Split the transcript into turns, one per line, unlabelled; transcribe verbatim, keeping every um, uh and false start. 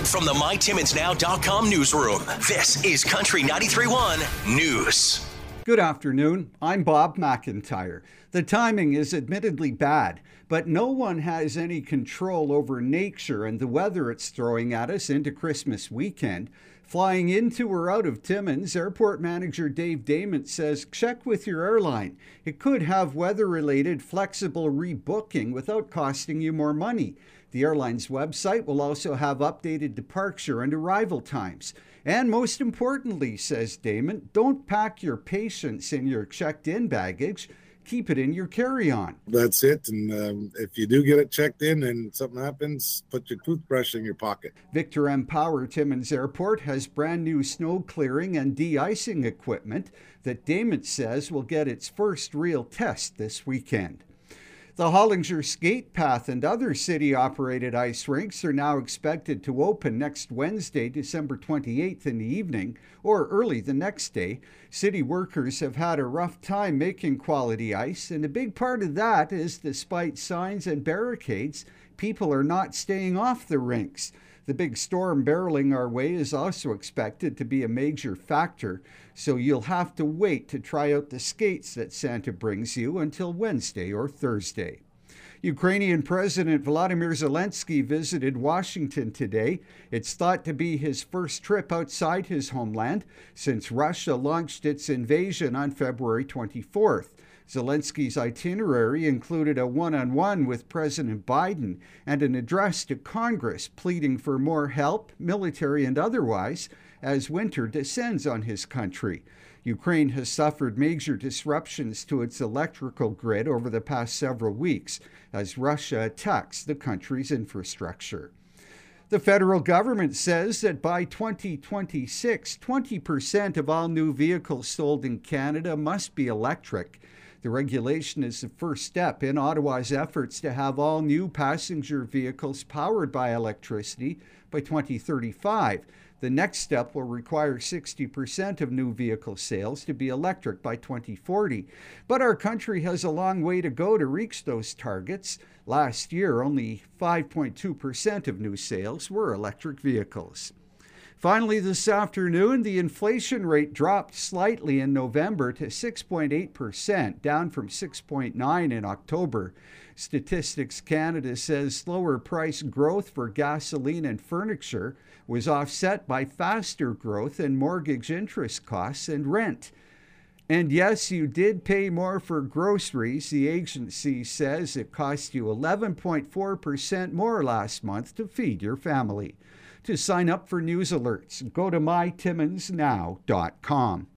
From the my timmins now dot com newsroom, this is Country ninety-three point one News.
Good afternoon. I'm Bob McIntyre. The timing is admittedly bad, but no one has any control over nature and the weather it's throwing at us into Christmas weekend. Flying into or out of Timmins, airport manager Dave Damon says check with your airline. It could have weather-related flexible rebooking without costing you more money. The airline's website will also have updated departure and arrival times. And most importantly, says Damon, don't pack your patience in your checked-in baggage. Keep it in your carry-on.
That's it. And um, if you do get it checked in and something happens, put your toothbrush in your pocket.
Victor M. Power Timmins Airport has brand new snow clearing and de-icing equipment that Damon says will get its first real test this weekend. The Hollinger Skate Path and other city-operated ice rinks are now expected to open next Wednesday, December twenty-eighth in the evening, or early the next day. City workers have had a rough time making quality ice, and a big part of that is despite signs and barricades, people are not staying off the rinks. The big storm barreling our way is also expected to be a major factor, so you'll have to wait to try out the skates that Santa brings you until Wednesday or Thursday. Ukrainian President Volodymyr Zelensky visited Washington today. It's thought to be his first trip outside his homeland since Russia launched its invasion on February twenty-fourth. Zelensky's itinerary included a one-on-one with President Biden and an address to Congress pleading for more help, military and otherwise, as winter descends on his country. Ukraine has suffered major disruptions to its electrical grid over the past several weeks as Russia attacks the country's infrastructure. The federal government says that by twenty twenty-six, twenty percent of all new vehicles sold in Canada must be electric. The regulation is the first step in Ottawa's efforts to have all new passenger vehicles powered by electricity by twenty thirty-five. The next step will require sixty percent of new vehicle sales to be electric by twenty forty. But our country has a long way to go to reach those targets. Last year, only five point two percent of new sales were electric vehicles. Finally, this afternoon, the inflation rate dropped slightly in November to six point eight percent, down from six point nine in October. Statistics Canada says slower price growth for gasoline and furniture was offset by faster growth in mortgage interest costs and rent. And yes, you did pay more for groceries. The agency says it cost you eleven point four percent more last month to feed your family. To sign up for news alerts, go to my timmins now dot com.